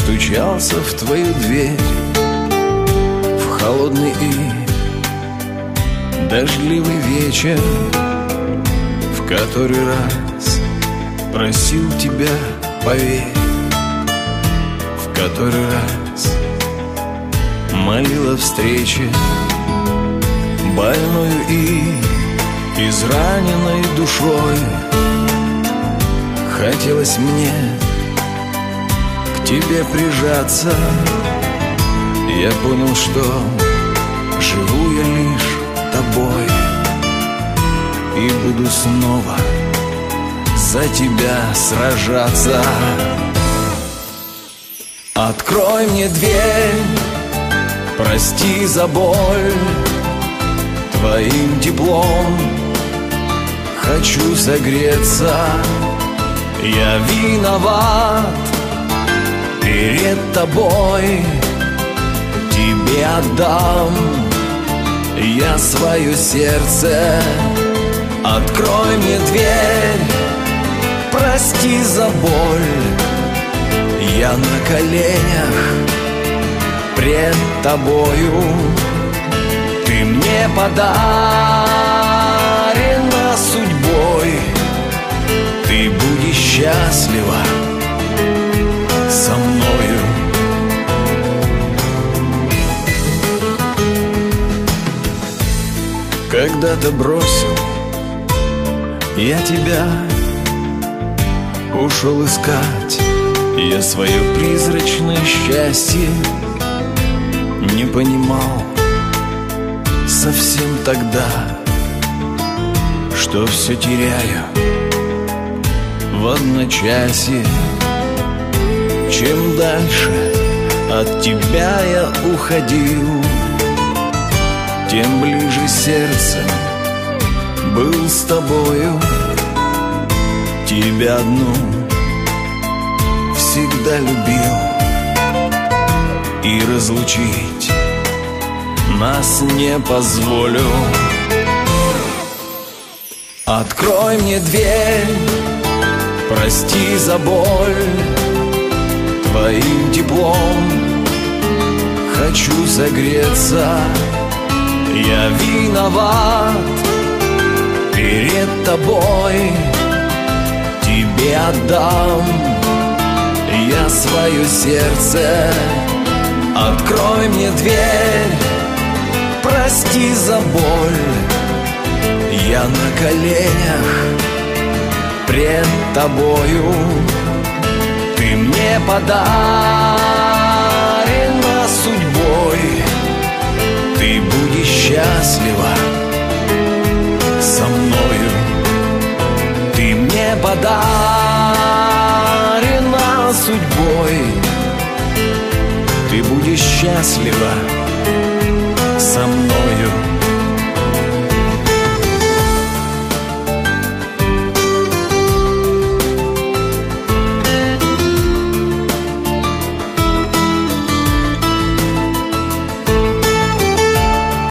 постучался в твою дверь в холодный и дождливый вечер, в который раз просил тебя, поверь, в который раз молил о встрече, больную и израненной душой. Хотелось мне к тебе прижаться. Я понял, что живу я лишь тобой, и буду снова за тебя сражаться. Открой мне дверь, прости за боль, твоим теплом хочу согреться. Я виноват перед тобой, тебе отдам я свое сердце. Открой мне дверь, прости за боль, я на коленях пред тобою. Ты мне подарена судьбой, ты будешь счастлива со мною. Когда-то бросил я тебя, ушел искать я свое призрачное счастье. Не понимал совсем тогда, что все теряю в одночасье. Чем дальше от тебя я уходил, тем ближе сердце был с тобою. Тебя одну всегда любил, и разлучить нас не позволю. Открой мне дверь, прости за боль, твоим теплом хочу согреться. Я виноват перед тобой, тебе отдам я свое сердце. Открой мне дверь, прости за боль, я на коленях пред тобою. Ты мне подарена судьбой, ты будешь счастлива со мною. Ты мне подарена судьбой, ты будешь счастлива